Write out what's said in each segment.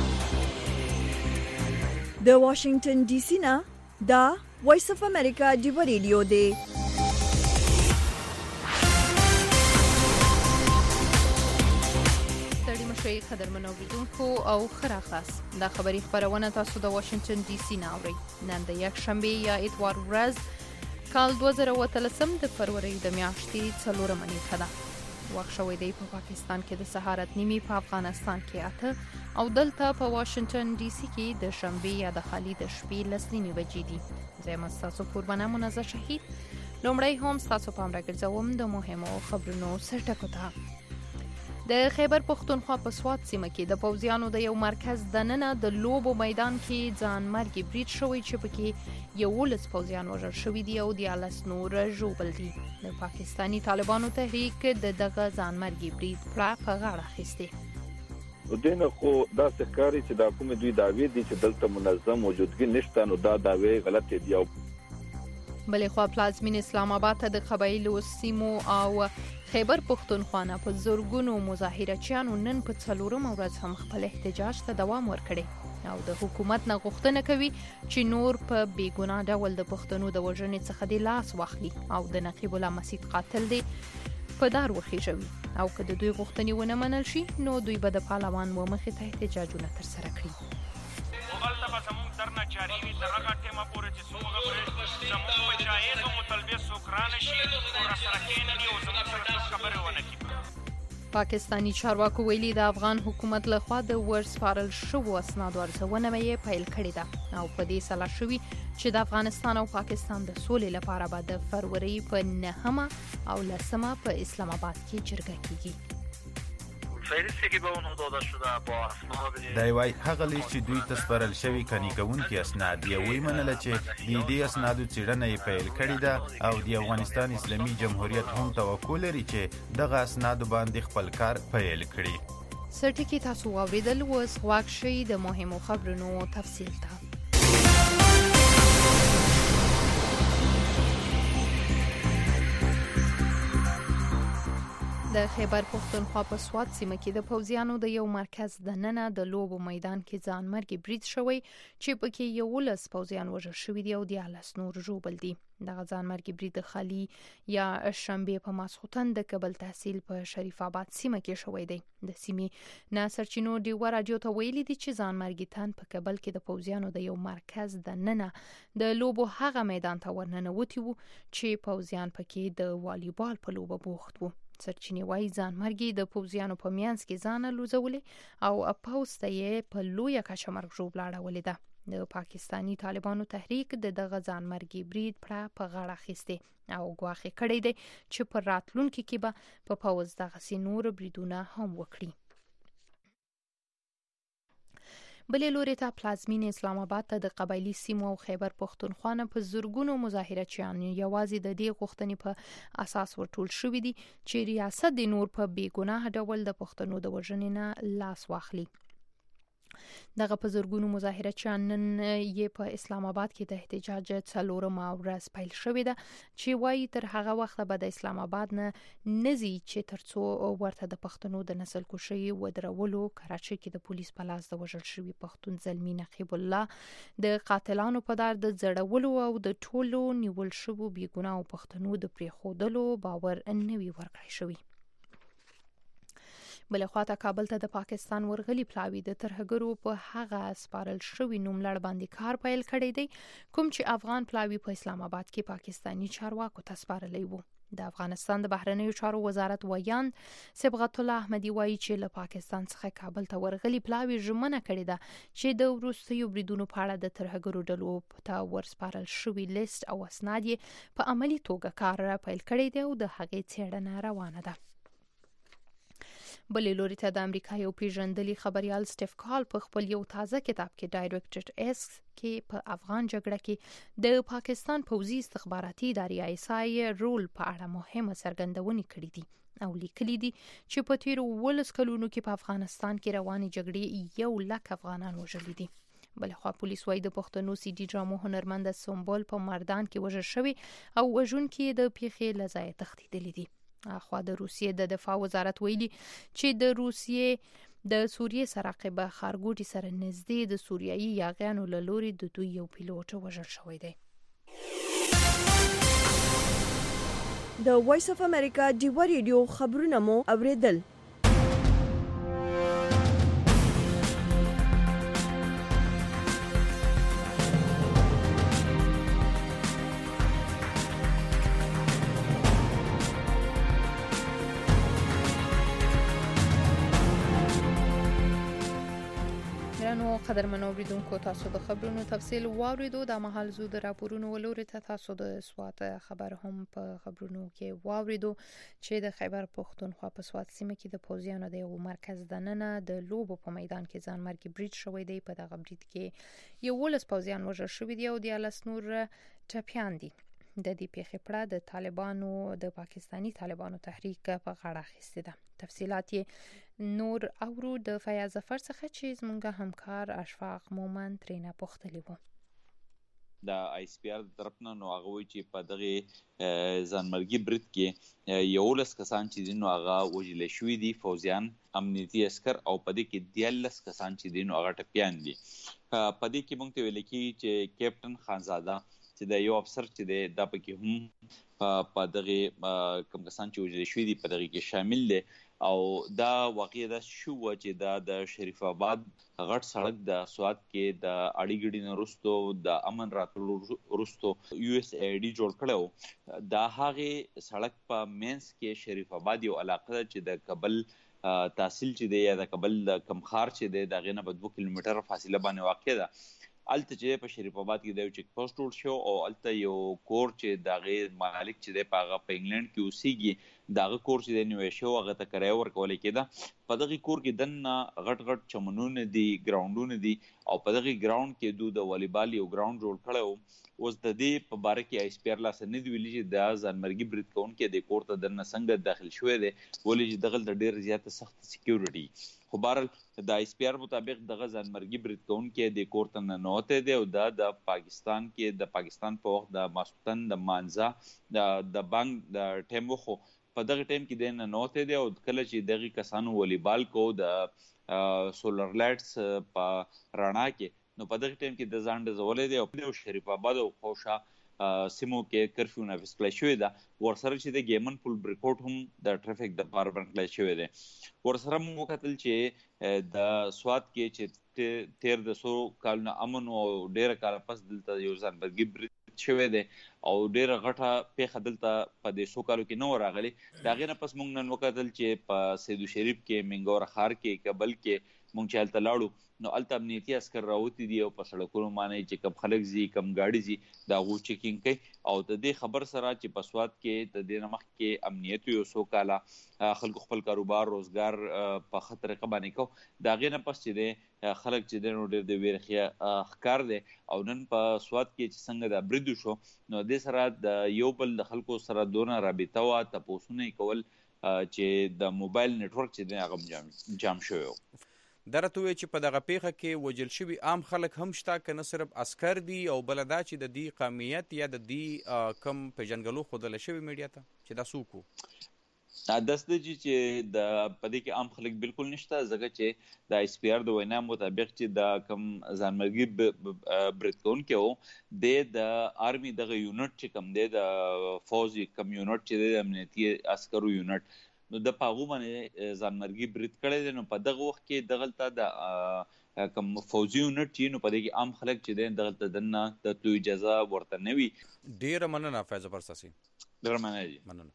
د واشنگټن ډي سي نه دا وایس اف امریکا دی ریډیو دی. ستړي مشئ قدرمنو اوریدونکو او خراخاس دا خبری خبرونه تاسو د واشنگټن ډي سي نه اورئ. نن د یک شنبه یا اتوار ورځ کال 2013 د فروری د میاشتې 4 نیټه ده. وخت شوی دی په پاکستان کې د سهارت نیمي، په افغانستان کې 8 او دلته په واشنگټن ډي سي کې د شنبه یا د خالي د شپې 10 بجې دي. زه تاسو قربانه منزه شهید لومړی هم تاسو پام راګرځوم د مهمو خبرونو سرټکو ته. د خیبر پختونخوا په سوات سیمه کې د پوځیانو د یو مرکز دننه د لوبو میدان کې ځان مرګي برید شوی چې پکې 11 پوځیان وژل شوي دي او 11 نور ژوبل دي. د پاکستانی طالبانو تحریک د دغه ځان مرګي برید په غاړه اخیستی. دینه خو دا ښکاري چې دا کوم دوی داوی دي چې دلته منظم موجودګي نشته، نو دا داوی غلطه دي. بلې خوا پلازمین اسلام آباد ته د قبایلو سیمو او خیبر پختونخوا نه په زورګونو مظاهرچیانو نن په 4 ورځ هم خپل احتجاج ته دوام ورکړي او د حکومت نه غوښتنه کوي چې نور په بیګناه ډول د پښتنو د وژنې څخه د لاس واخلي او د نقیب الله مسعود قاتل دی په دار وخیژوي، او که د دوی غوښتنې ونه منل شي نو دوی به د پارلمان و مخې ته احتجاجونه ترسره کړي. هلته به زموږ درنه جاري وي تر هغه ټیمه پورې چې څوک زموږ په جایزو مطالبې څوک رانه شي او راسره کښېني او زموږ سره څوک خبرې ونه کړي. پاکستانی چارواکو ویلي د افغان حکومت لخوا د ورسپارل شوو اسنادو ارزونه یې پیل کړې ده او په دې سلا شوي چې د افغانستان او پاکستان د سولې لپاره به د فروری په 9 او 10 په اسلام آباد کې جرګه کیږي. دا وایي هغه لیست چې دوی تسپارل شوي کنيکونکي اسناد یې ویمنل چې د دې اسنادو څېړنه یې پیل کړې ده او د افغانستان اسلامي جمهوریت هم توقع لري چې دغه اسناد باندې خپل کار پیل کړي. سرټکی تاسو واوریدل اوس واک شي د مهمو خبرونو تفصیل ته. د خیبر پختونخوا په سوات سیمه کې د پوځیانو د یو مرکز دننه د لوبو میدان کې ځان مرګي برید شوی چې پکې 11 پوځیان وژل شوي دي او 11 نور ژوبل دي. دغه ځان مرګي برید د خالي یا شنبه په ماسخوتن د کابل تحصیل په شریف آباد سیمه کې شوی دی. د سیمې ناصرچینو دیو رادیو ته ویلي دي چې ځان مرګي تن په کابل کې د پوځیانو د یو مرکز دننه د لوبو هغه میدان ته ورننوتی وو چې پوځیان پکې د والیبال په لوبه بوخت وو. سرچینې وایي ځان مرګي د پوځیانو په میانځ کې ځان لوزولې او پوسټ یې په لویه کچه مرګ ژوبل اړولې ده. د پاکستانی طالبانو تحریک د دغه ځان مرګي برید په غاړه اخیستی او ګواښ کړی دی چې په راتلونکي کې به په پوځ دغه نور بریدونه هم وکړي. بلې لوري ته پلازمین اسلام آباد ته د قبایلی سیمو او خیبر پختونخوا نه په زورګونو مظاهرچیان یوازې د دې غوښتنې په اساس ورټول شوي دي چې ریاست د نور په بیګناه ډول د پښتنو د وژنې نه لاس واخلي. دغه په زورګونو مظاهرچیان نن یې په اسلام آباد کې د احتجاج 4 ورځ پیل شوې ده چې وایي تر هغه وخت به د اسلام آباد نه نزي چې ترڅو ورته د پښتنو د نسل کشي ودرولو کراچۍ کې د پولیس په لاس د وژل شوي پښتون زلمی نقیب الله د قاتلانو په دار د زړولو او د ټولو نیول شوو بیګناه پښتنو د پریخودلو باور نه وی ورکړی شوی. بل خواته کابل ته د پاکستان ورغلي پلاوی د ترهګرو په هغه سپارل شوی نوملړ باندې کار پیل کړی دی کوم چې افغان پلاوی په اسلام آباد کې پاکستانی چارواکو ته سپارلی وو. د افغانستان د بهرنیو چارو وزارت ویان صبغت الله احمدی وایي چې له پاکستان څخه کابل ته ورغلي پلاوی ژمنه کړې ده چې د وروستیو بریدونو په اړه د ترهګرو ډلو ته ورسپارل شوی لیست او اسناد یې په عملی توګه کار پیل کړی دی او د هغې څېړنه روانه ده. بلې لوري ته د امریکا یو پیژندلي خبريال سټیف کال په خپل یو تازه کتاب کې ډایرکټر اس کې په افغان جګړه کې د پاکستان پوځي استخباراتي ادارې ISI رول په اړه مهمه څرګندونې کړې دي او لیکلي دي چې په تیرو 12 کلونو کې په افغانستان کې روانې جګړې 100,000 افغانان وژلي دي. بلخوا پولیس وايي د پښتنو سي ډي ډرامو هنرمند سمبول په مردان کې وژل شوی او وژونکي د پیښې لځای تښتیدلي دي. اخوا د روسیې د دفاع وزارت ویلي چې د روسیې د سوریې سراقبه خارګوټي سره نږدې د سوریایي یاغیانو له لوري د دوی یو پیلوټ وژل شوی دی. د وایس اف امریکا ډیوا ریډیو خبرونه مو اوریدل. قدرمن اوریدونکو، تاسو د خبرونو تفصیل واوریدو. د مهال زو د راپورونو ولوري ته تاسو د سوات خبر هم په خبرونو کې واوریدو چې د خیبر پختونخوا په سوات سیمه کې د پوځیانو د یو مرکز دننه د لوبو په میدان کې ځانمرګي برید شوی دی. په دغه برید کې 11 پوځیان وژل شوي دي او 13 نور ټپیان دي. د دې پیښې پړه د طالبانو د پاکستانی طالبانو تحریک په غاړه اخیستې ده. تفصیلات نور اورو د فیاض ظفر څخه چې زمونږ همکار اشفاق مومن ترېنه پوښتلی وو. د آی اس پی آر طرف نه نو هغه وایي چې په دغه ځانمرګي برید کې 11 کسان چې دي نو هغه وژل شوي دي، فوجیان، امنیتي عسكر، او په دې کې 13 کسان چې دي نو هغه ټپیان دي. په دې کې موږ ته ویل کېږي چې کیپټن خانزاده چې د یو افسر چې دی دا پکې هم په دغه کوم کسان چې وژل شوي دي په دغه کې شامل دي. او دا واقعي دا شو چې دا د شریف آباد غټ سړک د سوات کې د اړیګړي نه وروسته د امن راتلو وروسته یو اس ای ډي جوړ کړو. دا هغه سړک په مینس کې شریف آباد یو علاقه ده چې د کابل تحصیل چې دی یا د کابل د کمخار چې دی د غینه په 2 کیلومتره فاصله باندې واقع ده. الته چې په شریف آباد کې د یو چیک پوسټ جوړ شو او الته یو کور چې دغه مالک چې دی په انګلند کې اوسېږي، دغه کور چې دی نو شو هغه ته کرایه ورکول کېده. په دغه کور کې دنه غټ غټ چمنونه دي، ګراوندونه دي، او په دغه ګراوند کې د والیبال یو ګراوند جوړ کړو. اوس د دې په باره کې آی اس پی آر لا سند ویلي چې د ځانمرګي برید کوونکي د کور ته دنه څنګه داخل شوی دی، ولې چې دغه ډېر زیاته سخت سکیورټي. خو بهرحال د آی اس پی آر مطابق دغه ځانمرګي برید کوونکي د کور ته ننوتی دی او دا د پاکستان کې د پاکستان په وخت د ماسختن د مانځه د بانک د ټیم وخو په دغه ټیم کې د ننوتی دی او کله چې دغه کسانو والیبال کو د سولر لایټس په رڼا کې نو په دغه ټیم کې د ځان ډزولې دی او په شریف آباد او خوشا سیمو کې کرفیو نافذ کړی شوی ده. ورسره چې د ګیمن پل بریکوټ هم د ټرافیک د پاره بند کړی شوی دی. ورسره موږ کتل چې د سوات کې چې تیر د 100 کالونو امن او ډیره کال پس دلته یو ځانمرګي برید شوی دی او ډیره غټه پیښه دلته په دې 100 کالو کې نه راغلی. دا غینه پس موږ نن وکتل چې په سیدو شریف کې منګور خار کې کابل کې موږ چې الته لاړو نو الته امنیتي عسكر راوتی دي او په سړکونو باندې چې کم خلک زی کم گاډي زی دا غو چیکینګ کوي. او د دې خبر سره چې په سوات کې د دې نمخ کې امنیت یو سو کاله خلکو خپل کاروبار روزګار په خطر کې باندې کو دا غینه پس چې د خلک چې د نو ډېر د ویرخیا ښکار دي او نن په سوات کې چې څنګه د برید شو نو د سره د یو بل د خلکو سره دونه رابطه وا تاسو کول چې د موبایل نتورک چې د هغه جام شوی. درته وی چې په دغه پیښه کې وجل شوي عام خلک هم شته که نه صرف عسكر دي او بل دا چې د دې قومیت یا د دې کم پیژنګلو خودل شوی میډیا ته چې دا څوک داسته چې د پدې کې عام خلک بالکل نشته ځکه چې د آی اس پی آر د وینا مطابق چې د کم ځانمرګي برید کوونکی وو د آرمي دغه یونټ چې کم دی د فوجي کم یونټ چې د امنیتي عسکرو یونټ نو د پاغو باندې ځانمرګي برید کړی دی. نو په دغه وخت کې دغلته د کوم فوجي یونټ چې نو په دې کې عام خلک چې دی دغلته دنه د تو اجازه ورته نه وي. ډېره مننه فیض پرساسي. ډېره مننه.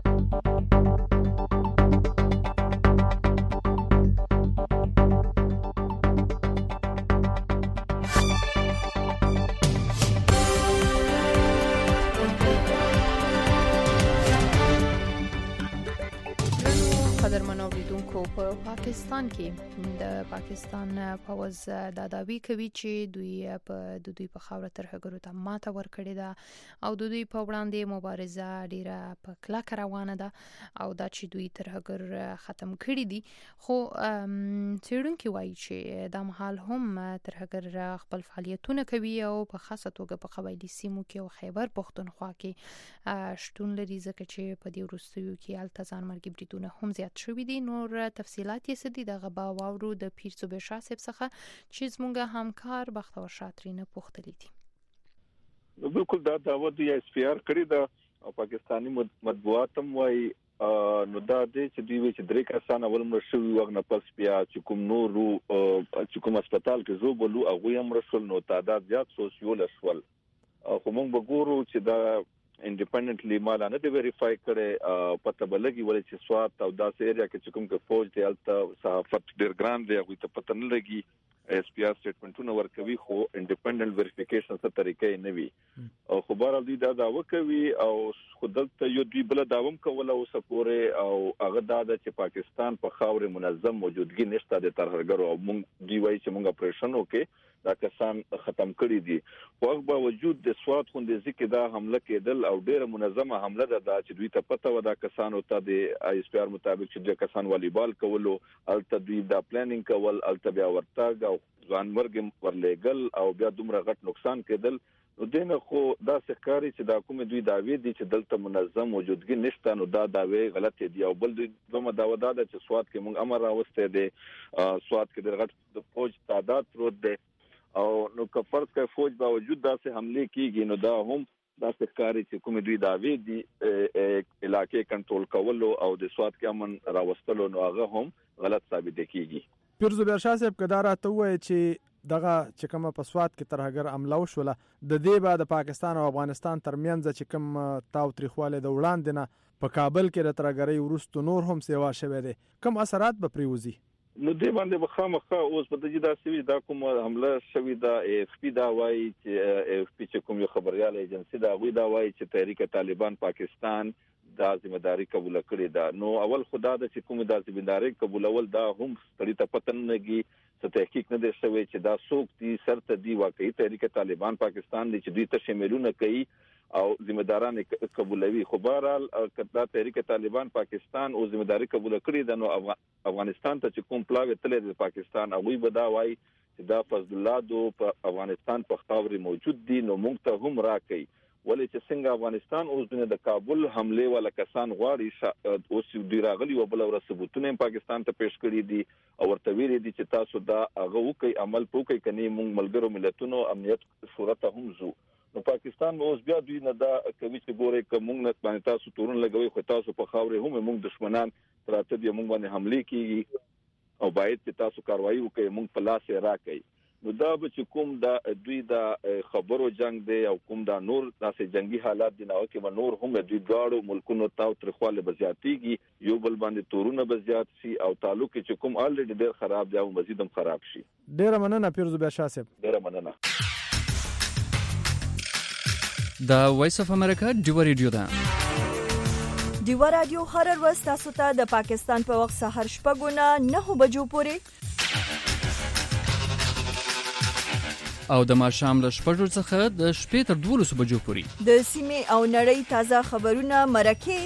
قدرمن اوریدونکو، په پاکستان کې د پاکستان پوځ دا دعوی کوي چې دوی په خاوره ترهګرو ته ماته ورکړې ده او دوی په وړاندې مبارزه ډیره په کلکه روانه ده او دا چې دوی ترهګر ختم کړي دي. خو څېړونکي وایي چې دا مهال هم ترهګر خپل فعالیتونه کوي او په خاصه توګه په قبایلي سیمو کې او خیبر پختونخوا کې شتون لري ځکه چې په دې وروستیو کې هلته ځانمرګي بریدونه هم زیات شوي دي. نور تفصیلات کې سدي دغه با واورو د پیر صوبې شاه صاحب څخه چې زموږ همکار بختور شاترینه پوښتلي دي. بالکل دا دعوه د اس پی آر کړی دا او پاکستانی مطبوعات هم وایي نو دا دې چې دوی چې درې کسان اول مړ شوي وغه پس بیا چې کوم نورو چې کوم هسپتال کې زو بلو هغه هم رسول نو تعداد زیات سوسیول اسول خو موږ وګورو چې دا انډیپندنټلی مال نه دی ویریفای کړي پته بلګي ولې چې سوات او داسې ایریا کې چې کوم کې فوج دی الته صحافت ډیر ګران دی هغه ته پته نه لګي اس پی آر سټیټمنټونه ورکوي خو انډیپندنٹ ویریفیکیشن څه طریقې نه وي او خبر دوی دا داوا کوي او خودلته یو دوی بل داوم کوله او سپوره او هغه دا چې پاکستان په خاورې منظم موجودګي نشته د ترهګرو او موږ دی وایي چې موږ اپریشن وکړو دا کسان ختم کړی دي خو هغه باوجود د سواد خوندې ځکه دا حمله کېدل او ډیره منظمه حمله ده چې دوی ته پته و دا کسانو ته د اس پی آر مطابق چې د کسان والیبال کولو الته دوی دا پلانینګ کول الته بیا ورتاګ او ځان مرګ ورلېګل او بیا دومره غټ نقصان کېدل نو دینه خو دا ښکاری چې دا کوم دوی داوی دي چې دلته منظم موجودګي نشته نو دا داوی غلط دي او بل دومره داوا ده چې سواد کې موږ امر راوسته دي سواد کې د غټ فوج تعداد پروت دي او نو کفرض کوي فوج باوجود داسې حمله کیږي نو دا هم دا ښکاری چې کوم دوی داوی دي علاقې کنټرول کولو او د سواد کې امن راوستلو نو هغه هم غلط ثابت کیږي. پیر زبیر شاه صاحب کدار ته وایي چې دغه چې کوم په سواد کې ترهګر عمله وشوله د دې بعد پاکستان او افغانستان ترمنځ چې کوم تاو تاریخواله د وړاندې نه په کابل کې د ترهګرۍ ورستو نور هم سیوا شوه دي کوم اثرات به پریوزي نو دې باندې بخامخه اوس په دې دا سوي دا کوم حمله شوی دا اف پی دا وایي چې اف پی چې کوم یو خبريال ایجنسی دا وایي چې تحریک طالبان پاکستان دا ځمېداري قبول کړې ده نو اول خدا د چې کوم دا ځمېداري قبولول دا هم ستړي ته پتن نهږي څه تحقیق نه دی شوی چې دا څوک دي سرته دی واقعي تحریک طالبان پاکستان دي چې دوی ته شاملونه کوي او ځمېداران قبولوي خو بهرحال کدا تحریک طالبان پاکستان او ځمېداري قبول کړې ده نو افغانستان ته چې کوم پلاوی تللی د پاکستان هغه به دا وایي چې دا فضل الله دو په افغانستان په خاورې موجود دي نو موږ ته هم راکړي ولې چې څنګه افغانستان اوس د کابل حمله ولا کسان غواړي اوس دوی راغلي او بل ور ثبوتونه پاکستان ته پیښ کړی دي او ورته ویلي دي چې تاسو دا هغه وکي عمل وکي کني موږ ملګرو ملتونو امنیت صورت هم زو نو پاکستان اوس بیا دوی نه دا کوي چې ګوره کوم نه باندې تاسو تورن لګوي خو تاسو په خاورې هم موږ دشمنان تراته دي موږ باندې حمله کیږي او باید چې تاسو کاروایی وکړي موږ په لاس راکړي نو دا به چې کوم دا دوی دا خبرو جنگ دی او کوم دا نور داسې جنگي حالات دي نو کې نور هم دوی دواړو ملکونو تاو ترخواله بزیاتیږي یو بل باندې تورونه بزیات شي او تعلق چې کوم الریډي ډیر خراب دی او مزید هم خراب شي. ډیر مننه پیر زبیر شاه صاحب. ډیر مننه. دا وایس اف امریکا ډیو ریډیو ده. ډیو رادیو هر ورځ تاسو ته د پاکستان په وخت سحر 9:09 بجو پورې او د ماښام له 6 څخه د شپې تر 12 بجو پورې د سیمې او نړۍ تازه خبرونه مرکه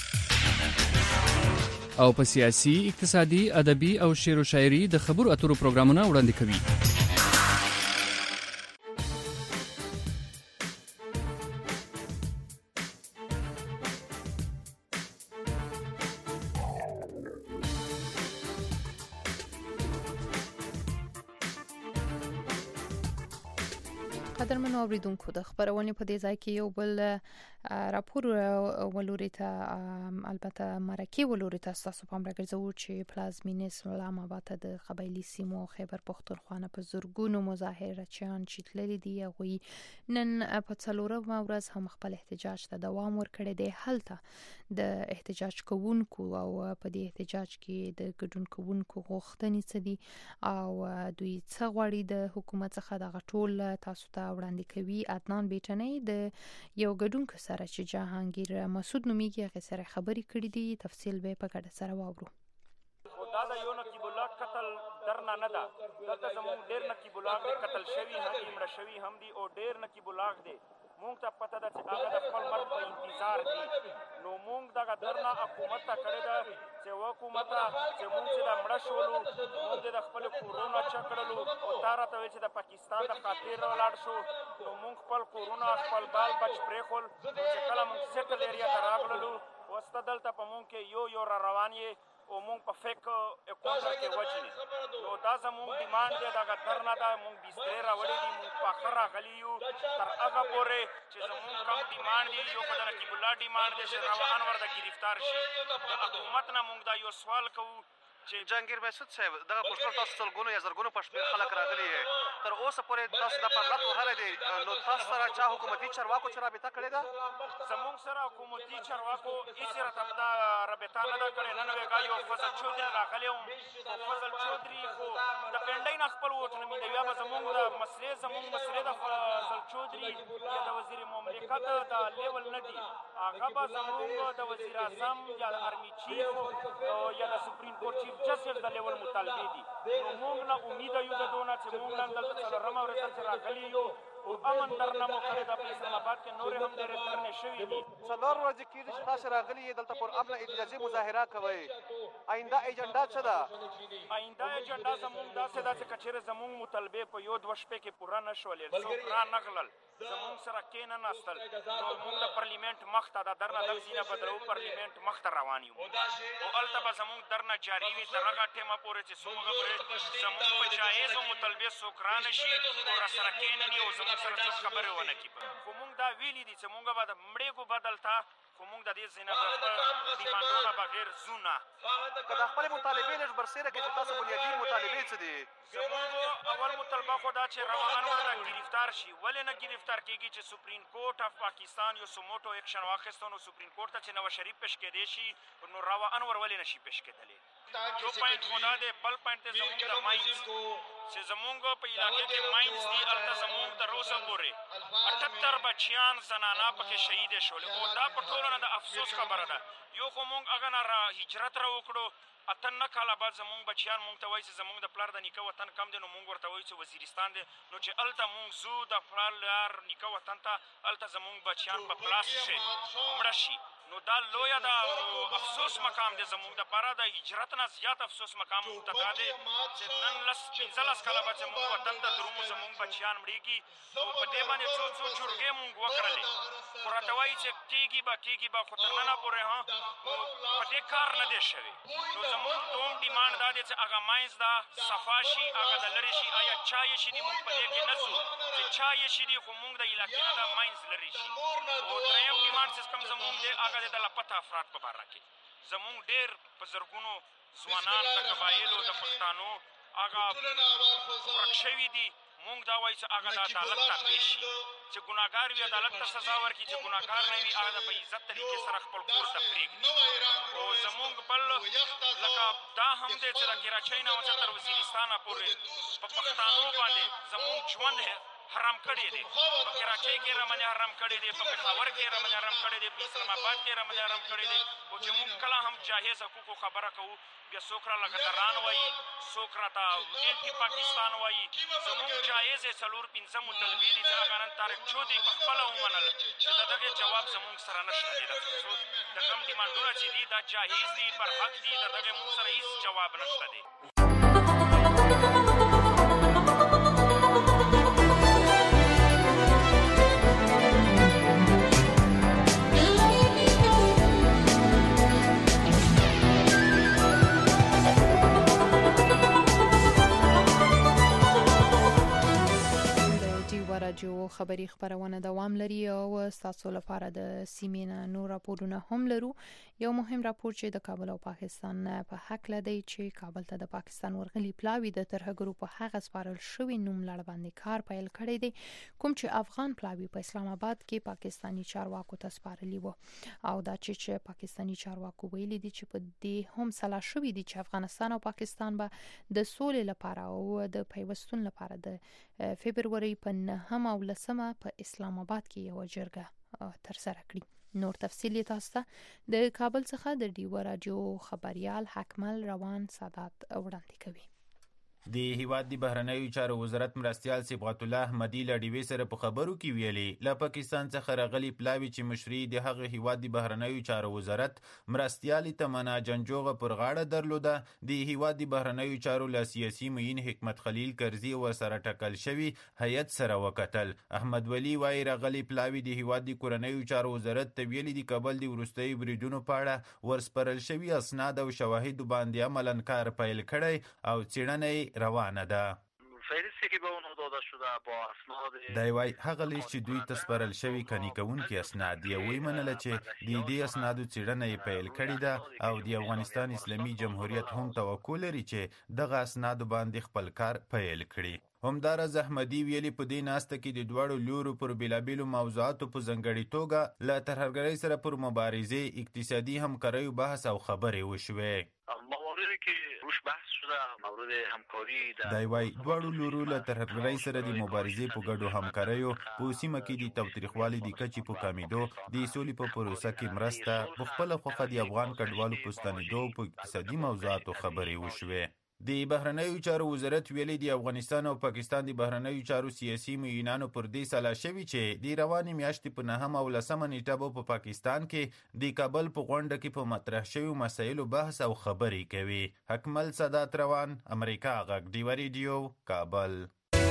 او په سیاسي اقتصادي ادبي او شعر او شاعري د خبرو اترو پروګرامونه وړاندې کوي. قدرمن اوریدونکو د خبرونه په دې ځای کې یو بل راپور ولوري ته البته مرکه ولوري ته تاسو په امر ګرځو چې پلازمینې اسلام آباد د قبایلی سیمو خیبر پختونخوا په زورګونو مظاهره چان چې تللی دی هغه نن په څلورم ورځ هم خپل احتجاج ته دوام ورکړی دی هلته د احتجاج کوونکو او په دې احتجاج کې د ګډون کوونکو غوښتنې څه دي او دوی څه غواړي د حکومت څخه د غټول تاسو ته وړاندې کوي. عدنان بیٹنی د یو ګډونکو سره چې جهانگیر مسعود نومیږي هغه سره خبرې کړې دي تفصیل به په ګډه سره واورو. دا د یو نقیب الله قتل درنه نه ده دلته زموږ ډېر نقیب الله قتل شوي هم دي مړه شوي هم دي او ډېر نقیب الله دی مونږ ته پته ده چې هغه د خپل مرګ په انتظار دي نو مونږ دغه درنه حکومت ته کړې ده چې حکومت چې مونږ چې دا مړه شولو مونږ د خپل کورونه چک کړلو او تا راته ویل چې د پاکستان د خاطر ولاړ شو نو مونږ خپل کورونه خپل بال بچ پرېښول چې کله مونږ سیټل ایریا ته راغللو اوس ته دلته په مونږ کې یو را روان یې او مونږ په فیک اکاونټ کې وجني نو دا زمونږ ډیمانډ دی دا درنه دا مونږ بسترې راوړې دي مونږ په اخر راغلي یو تر هغه پورې چې زمونږ کم ډیمانډ دی یو په د نقیب الله ډیمانډ دی چې راو انور د گرفتار شي د حکومت نه مونږ دا یو سوال کوو چې جهانگیر مسعود صاحب دغه پوسټر تاسو سلګونو یا زرګونو په شمېر خلک راغلي تر اوسه پورې تاسو د پرلط وهلی دی نو تاسو سره چا حکومتي چارواکو چې رابطه کړې ده زمونږ سره حکومتي چارواکو هېڅ راته دا رابطه نه ده کړې نن ویګا یو فضل چودري راغلی وم خو فضل چودري خو د پنډۍ نه خپل ووټ نه میندوي بیا به زمونږ د مسلې د فضل چودري یا د وزیر مملکت د لیول نه دي هغه به زمونږ د وزیر اعظم یا د ارمي چیف یا د سپریم کورټ چیف جسټس د لیول مطالبې دي نو موږ نه امیده یو د دونه چې موږ نن دلته څلورمه ورځ چې راغلي یو او امن درنه مو کړې ده په اسلام آباد کې نورې هم ډېرې درنې شوي دي څلور ورځې کېږي چې تاسو راغلي یې دلته پر امن احتجاجي مظاهره کوئ آینده ایجنډا څه ده آینده ایجنډا زمونږ داسې ده چې که چېرې زمونږ مطالبې په یو دوه شپې کې پوره نه شولې څوک رانغلل زمونږ سره کېناستل نو موږ د پارلیمنت مخ ته د درنه دغه ځینه بدلو پارلیمنت مخ ته روان یو او هلته به زمونږ درنه جاري وي تر هغه ټیمه پورې چې څومره پورې زمونږ په جایزو مطالبې څوک رانه شي او راسره کېنني او زمونږ سره څوک خبرې ونه کړي خو موږ دا ویلي دي چې موږ به د مړېګو بدل ته خو موږ د دې ځای نه د ډیمانډونه بغیر ځو نه که د خپلې مطالبې لږ برسېره کړي چې تاسو بنیادي مطالبې څه دي زمونږ اول مطالبه خو دا چې روان انور د گرفتار شي ولې نه گرفتار کېږي چې سپریم کورټ اف پاکستان یو سموټو ایکشن واخیستو نو سپریم کورټ ته چې نواز شریف پیش کېدی شي نو راوا انور ولې نشي پیش کېدلی یو پوینټ خو دا دی بل پوینټ دی زمونږ د ماینز چې زمونږ په علاقې کې ماینز دي هلته زمونږ تر اوسه پورې 78 بچیان زنانه پکې شهیدې شولې او دا په ټولو نه د افسوس خبره ده یو خو مونږ هغه نه هجرت راوکړو 8 کاله بعد زمونږ بچیان مونږ ته وایي چې زمونږ د پلار د نیکه وطن کم دی نو مونږ ورته وایو چې وزیرستان دی نو چې هلته مونږ ځو د پلار نیکه وطن ته هلته زمونږ بچیان په پلاس شي مړه شي نو دا لویه د افسوس مقام دی زمونږ دپاره د هجرت نه زیات افسوس مقام مونږ ته دا دی چې نن 15 کاله بعد چې مونږ وطن ته درومو زمونږ بچیان مړېږي او په دې باندې څو جرګې مونږ وکړلې خو راته وایي چې کېږي به خو تر ننه پورې په دې کار نه دی شوی نو زمونږ دوم ډیمانډ دا دی چې هغه ماینز دا صفا شي هغه د لرې شي آیا چا یې شي دي مونږ په دې کې نه ځو چې چا یې شي دي خو مونږ د علاقې نه دا ماینز لرې شي او دریم ډیمانډ چې کوم زمونږ دی هغه دی د لاپته افراد په باره کې زمونږ ډېر په زرګونو ځوانان د قبایلو د پښتانو هغه ورک شوي دي مونږ دا وایو چې هغه د عدالت ته پیش شي چې ګناهګار وي عدالت ته سزا ورکړي چې ګناهګار نه وي هغه په عزت طریقې سره خپل کور ته پرېږدي او زمونږ بل لکه دا هم دی چې د کراچۍ نه اوچه تر وزیرستانه پورې په پښتانو باندې زمونږ ژوند حرام کړی دی په کراچۍ کې رمنې حرام کړی دی په پېښور کې رمنې حرام کړی دی په اسلام آباد کې رمنې حرام کړی دی او چې موږ کله هم جاهز حقوقو خبره کوو بیا څوک را لګدران وایي څوک راته انټي پاکستان وایي زموږ جایز یې 4-5 مطالبې دي چې هغه نن طارق چودري په خپله ومنل چې د دغې جواب زموږ سره نشته دی د کوم ډیمانډونه چې دي دا جایز دي پر حق دي د دغې موږ سره هېڅ جواب نشته دی راډیو خبری خبرونه دوام لري او تاسو لپاره د سیمینه نور راپورونه هم لرو یو مهم راپور چې د کابل او پاکستان په حق لدی چې کابل ته د پاکستان ورغلي پلاوی د ترهګرو په هغه سپارل شوی نوم لړ باندې کار پیل کړی دی کوم چې افغان پلاوی په اسلام آباد کې پاکستانی چارواکو ته سپارلی وو او دا چې پاکستانی چارواکو ویلي دي چې په دې هم سلا شوی دي چې افغانستان او پاکستان به د سولې لپاره او د پیوستون لپاره د فبرवरी په 9 او 10 په اسلام آباد کې یو جرګه ترسره کړي نور تفصیلی تاسو د کابل څخه د ډیو راډیو خبريال حکمل روان سادات وړاندې کوي د هیواد د بهرنیو چارو وزارت مرستیال صبغت الله احمدي له ډیوې سره په خبرو کې ویلي له پاکستان څخه راغلي پلاوي چې مشري د هغه هیواد د بهرنیو چارو وزارت مرستیال تمنا جنجوغه پر غاړه درلوده د هیواد د بهرنیو چارو له سیاسي معین حکمت خلیل کرزي او سره ټاکل شوی هیئت سره وکتل. احمد ولی وايي راغلي پلاوي د هیواد د کورنیو چارو وزارت ته ویلي د کابل د وروستي بریدونو په اړه ورسپارل شوي اسناد او شواهد باندې عملاً کار پیل کړی او څېړنه روانه ده. دی وای هغه لیست چې دوی ته سپارل شوي قانع کوونکي اسناد یې ومنله چې د دې اسنادو څېړنه یې پیل کړې ده او د افغانستان اسلامي جمهوریت هم توقع لري چې دغه اسنادو باندې خپل کار پیل کړي. همداراز احمدي ویلي په دې ناسته کې د دواړو لورو پر بېلابېلو موضوعاتو په ځانګړې توګه له ترهګرۍ سره پر مبارزې اقتصادي همکاریو بحث او خبرې وشوې. دی وای دواړو لورو له ترهګرۍ سره د مبارزې په ګډو همکاریو په سیمه کې د تاوتریخوالي د کچې په کمیدو د سولې په پروسه کې مرسته په خپله خوښه د افغان کډوالو په ستنېدو په اقتصادي موضوعاتو خبرې وشوې. د بهرنیو چارو وزارت ویلي د افغانستان او پاکستان د بهرنیو چارو سیاسي معینانو پر دې سلا شوي چې د روانې میاشتې په 9 او 10 نیټه به په پاکستان کې د کابل په غونډه کې په مطرح شویو مسایلو بحث او خبرې کوي. حکمل سادات روان، امریکا غږ، ډیوه ریډیو، کابل.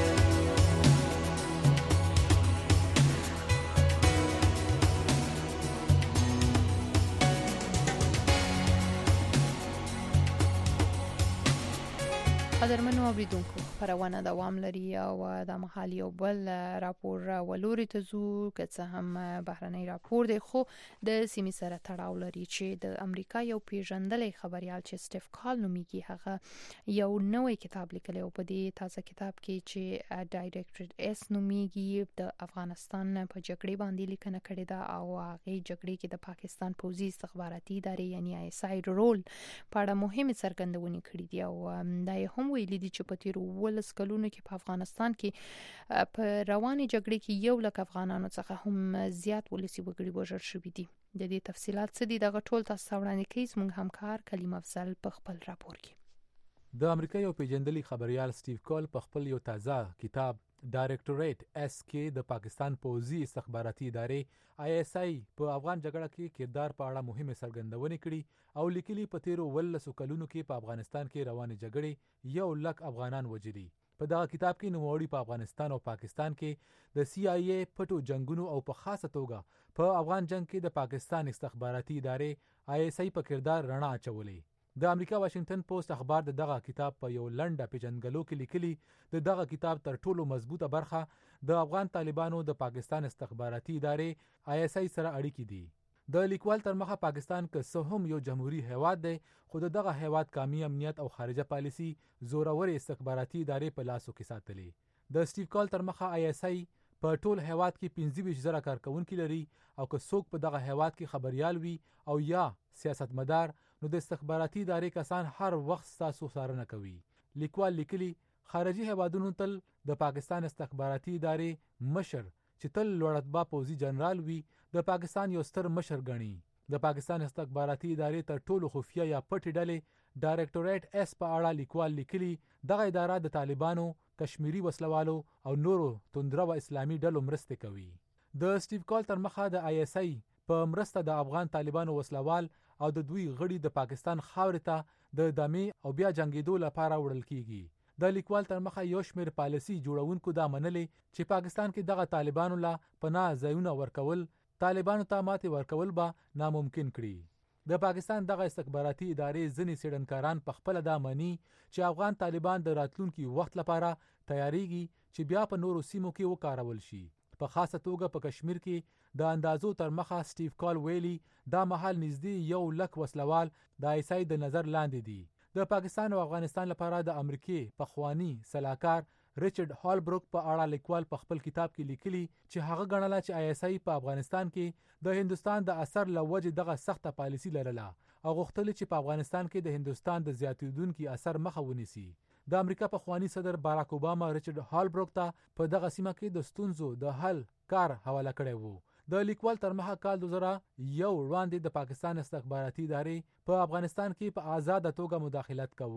قدرمنو اوریدونکو خپرونه دوام لري او د مهال یو بل راپور ولوري ته ځو که څه هم بهرنی راپور دی خو د سیمې سره تړاو لري چې د امریکا یو پیژندلی خبريال چې سټیف کال نومیږي هغه یو نوې کتاب لیکلی او په دې تازه کتاب کې چې ډایریکټر اس نومیږي د افغانستان په جګړې باندې لیکنه کړې ده او هغه جګړې کې د پاکستان پوځي استخباراتي ادارې یعنی آی اس آی رول په اړه مهمه څرګندونې کړې دي او دا هم ویلي دي چې په تیرو 12 کلونو کې په افغانستان کې په رواني جګړې کې 1 لک افغانانو څخه هم زیات ولسی وګړي وژل شوي دي. د دې تفصيلات څه دي دغه ټول تاسو وړاندې کوي زموږ همکار کلیم افضل په خپل راپور کې. د امریکا یو پیژندلی خبريال سټیو کال په خپل یو تازه کتاب ډایریکټوریټ اس کې د پاکستان پوځي استخباراتي ادارې آی اس آی په افغان جګړه کې کردار په اړه مهمه څرګندونې کړي او لیکلي په تیرو 12 کلونو کې په افغانستان کې روانې جګړې 1 لک افغانان وژلي. په دغه کتاب کې نوموړي په افغانستان او پاکستان کې د سی آی ای پټو جنگونو او په خاصه توګه په افغان جنگ کې د پاکستان استخباراتي ادارې آی اس آی په کردار رڼا اچولې. د امریکا واشنگټن پوسټ اخبار د دغه کتاب په یو لنډه پیژنګلو کې لیکلي د دغه کتاب تر ټولو مضبوطه برخه د افغان طالبانو د پاکستان استخباراتي ادارې آی اس آی سره اړیکې دي. د لیکوال تر مخه پاکستان که څه هم یو جمهوریت هیواد دی خو دغه هیواد کامی امنیت او خارجه پالیسی زورور استخباراتي ادارې په لاسو کې ساتلې. د سټیو کال تر مخه آی اس آی په ټول هیواد کې 25,000 کارکونکي لري او که څوک په دغه هیواد کې خبريال وي او یا سیاستمدار نو د استخباراتي ادارې کسان هر وخت تاسو څارنه کوي. لیکوال لیکلي خارجي هیوادونو تل د پاکستان استخباراتي ادارې مشر چې تل لوړرتبه پوځي جنرال وي د پاکستان یو ستر مشر ګڼي. د پاکستان استخباراتي ادارې تر ټولو خفیه یا پټې ډلې ډایریکټوریټ اس په اړه لیکوال لیکلي دغه اداره د طالبانو، کشمیری وسلوالو او نورو توندرو اسلامي ډلو مرسته کوي. د سټیو کال تر مخه د آی اس آی په مرسته د افغان طالبانو وسلوال او د دوی غړي د پاکستان خاورې ته د دمې او بیا جنگیدو لپاره وړل کیږي. د لیکوال تر مخه یو شمېر پالیسي جوړونکو دا منلي چې پاکستان کې دغه طالبانو لا پناه ځایونه ورکول طالبانو ته ماتې ورکول به ناممکن کړي. د پاکستان دغه استخباراتي ادارې ځینې څېړنکاران په خپل دا مني چې افغان طالبان د راتلونکي وخت لپاره تیاریږي چې بیا په نورو سیمو کې وکارول شي. په خاصه توګه په کشمیر کې د اندازو تر مخه سټیو کال ویلي دا مهال نږدې 1 لک وسلوال د آی اس آی د نظر لاندې دي. د پاکستان او افغانستان لپاره د امریکای پخوانی سلاکار ریچارډ هالبروک په اړه لیکوال په خپل کتاب کې لیکلي چې هغه ګڼله چې آی اس آی په افغانستان کې د هندستان د اثر لوجه دغه سخته پالیسی لرله او غوښتل چې په افغانستان کې د هندستان د زیاتیدونکو اثر مخه ونیسي. د امریکا پخوانی صدر باراک اوباما ریچارډ هالبروک ته په دغه سیمه کې د ستونزو د حل کار حواله کړی وو. د لیکوال تر مخه کال 2001 وړاندې د پاکستان استخباراتي ادارې په افغانستان کې په آزاد توګه مداخلت کوي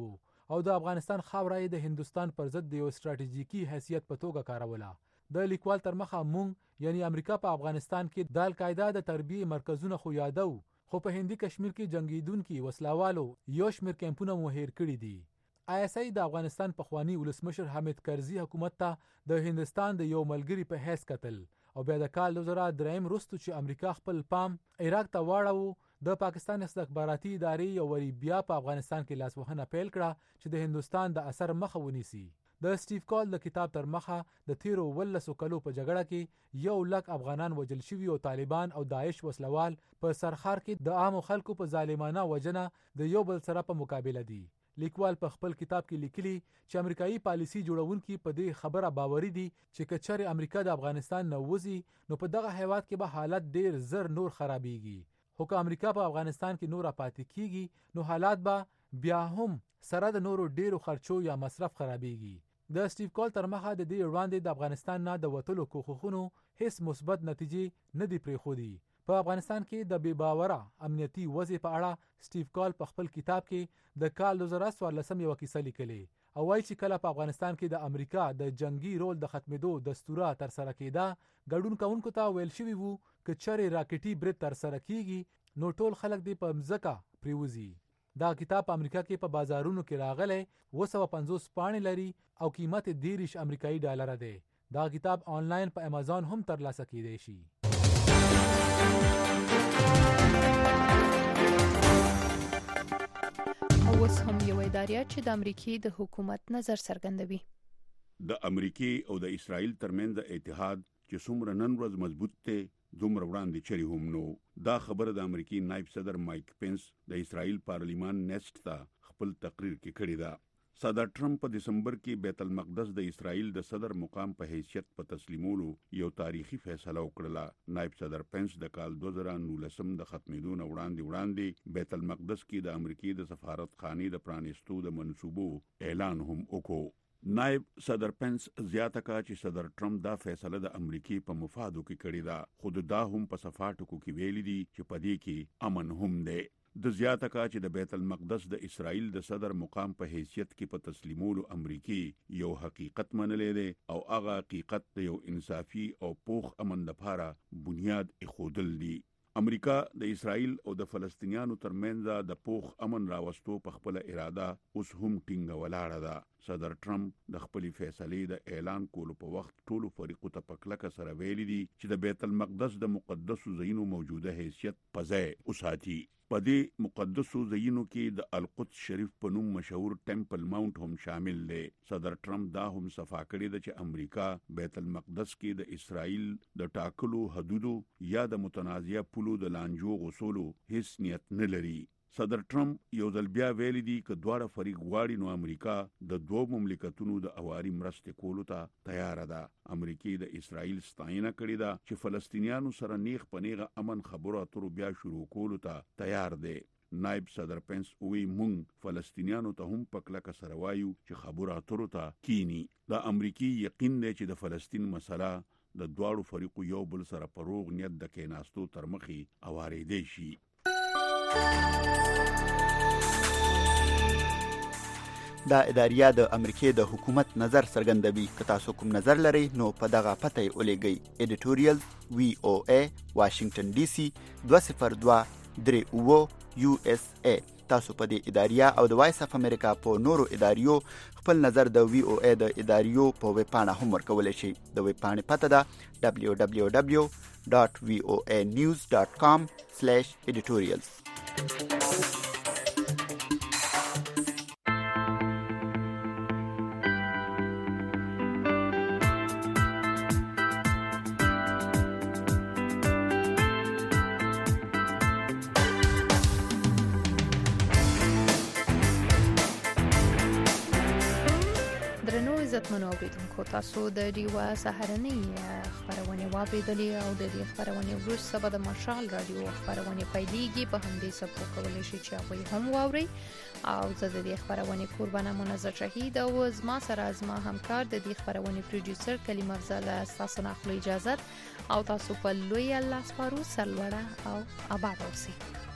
او د افغانستان خاوره یې د هندوستان پر ضد د یو ستراتیژیکي حیثیت په توګه کاروله. د لیکوال تر مخه مونږ یعنی امریکا په افغانستان کې د القاعده د تربیې مرکزونه خو یادو، خو په هندي کشمیر کې جنگیدونکو وسلوالو یو شمېر کیمپونه مو هیر کړي دي. ISI د افغانستان پخوانی ولسمشر حامد کرزي حکومت ته د هندستان د یو ملګری په حیث کتل او بیا د کال 2003 وروسته چې امریکا خپل پام عراق ته واړاوه د پاکستان استخباراتي ادارې یو وری بیا په افغانستان کې لاسوهنه پیل کړه چې د هندستان د اثر مخه ونیسي. د سټیو کال د کتاب تر مخه د تیرو 18 کلو په جګړه کې 1 لک افغانان وژل شوي او طالبان او داعش وسلوال په سرخار کې د عامو خلکو په ظالمانه وجنه د یو بل سره په مقابله دي. لیکوال په خپل کتاب کې لیکلي چې امریکایي پالیسي جوړونکي په دې خبره باوري دي چې کچره امریکا د افغانستان نه وځي نو په دغه هیواد کې به حالت ډیر زر نور خرابېږي. خو که امریکا په افغانستان کې نور پاتې کیږي نو حالات به بیا هم سره د نورو ډیرو خرچو یا مصرف خرابېږي. د سټیو کال تر مخه د دې وړاندې د افغانستان نه د وټلو کوښښونو هیڅ مثبت نتیجې نه دی پرېښودي. په افغانستان کې د بې باوره امنیتي وضع په اړه سټیو کال په خپل کتاب کې د کال 2014 یو کیسه لیکلې او وایي چې کله په افغانستان کې د امریکا د جنگي رول د ختمېدو دستوره تر سره کېده ګډون کوونکو ته ویل شوي وو که چېرې راکټي برید تر سره کیږي نو ټول خلک دې په مځکه پریوزي. دا کتاب په امریکا کې په بازارونو کې راغلی 250 پاڼې لري او قیمت 30 امریکایي ډالر دی. دا کتاب آنلاین په امازون هم ترلاسه کیدی شي. اوس هم یو ادارې چې د امریکای د حکومت نظر څرګندوي. د امریکای او د اسرایل ترمنځ اتحاد چې څومره نن ورځ مضبوط دی دومره وړاندې چری هم نو. دا خبره د امریکای نائب صدر مایک پنس د اسرایل پارلیمان نیسټ ته خپل تقریر کې کړی دا. صدر ټرمپ په دسمبر کې بیت المقدس د اسرایل د صدر مقام په حیثیت په تسلیمولو یو تاریخي فیصله وکړه. نائب صدر پنس د کال 2019 د ختمېدو نه وړاندې بیت المقدس کې د امریکای د سفارت خانې د پرانیستو د منصوبو اعلان هم وکړ. نائب صدر پنس زیاته کا چې صدر ټرمپ دا فیصله د امریکای په مفادو کې کړې ده، خود دا هم په صفاټکو کې ویلي دي چې پدې کې امن هم دی. د زیاته کا چې د بیت المقدس د اسرائیل د صدر مقام په حیثیت کې په تسلیمولو امریکای یو حقیقت منلې ده او هغه حقیقت د یو انصافي او پوخ امن لپاره بنیاد ایښودل دي. امریکا د اسرائیل او د فلسطینیانو ترمنځ د پوخ امن راوستو په خپل اراده اوس هم ټینګه ولاړه ده. صدر ټرمپ د خپل فیصلې د اعلان کولو په وخت ټولو فریقو ته په کلکه سره ویلي دي چې د بیت المقدس د مقدسو ځایونو موجوده حیثیت په ځای وساتي. په دې مقدسو ځایونو کې د القدس شریف په نوم مشهور ټیمپل ماونټ هم شامل دی. صدر ټرمپ دا هم صفا کړی ده چې امریکا بیت المقدس کې د اسرائیل د ټاکلو حدودو یا د متنازعه پولو د لانجو غوښولو هیڅ نیت نه لري. صدر ټرمپ یو ځل بیا ویلي دي چې دواړه فریق غواړي نو امریکا د دوه مملکتونو د اواري مرستې کولو ته تیار ده. امریکای د اسرائیل ستاینه کړې ده چې فلسطینیانو سره نیغ په نیغه امن خبرو اترو بیا شروع کولو ته تیار دی. نائب صدر پنس وی مونږ فلسطینیانو ته هم په کلکه سره وایو چې خبرو اترو ته کینی. د امریکای یقین دی چې د فلسطین مسله د دواړو فریقو یو بل سره په روغ نیت د کېناستو تر مخې اوارېدی شي. دا اداریه د امریکای د حکومت نظر څرګندوي. که تاسو کوم نظر لرئ نو په دغه پته یې ولېږئ. ایډیټوریال VOA واشنگټن DC 20238 USA. تاسو په دې اداریه او د وایس اف امریکا په نورو اداریو خپل نظر د VOA د اداریو په ویب پاڼه هم ورکولی شئ. د ویب پاڼې پته ده www.voanews.com/editorials. عزتمنو اوریدونکو، تاسو د ډیوا سهارنۍ خبرونه واوریدلې او د دې خبرونه وروسته به د مشال رادیو خبرونه پیلېږي. په همدې سبب کولای شئ چې هغوی هم واورئ. او زه د دې خبرونه قربانه منزه شهید او زما سره زما همکار د دې خبرونه پروډوسر کلیم افضل تاسو نه اخلي اجازه او تاسو په لوی الله سپارو. سرلوړه او آباد اوسئ.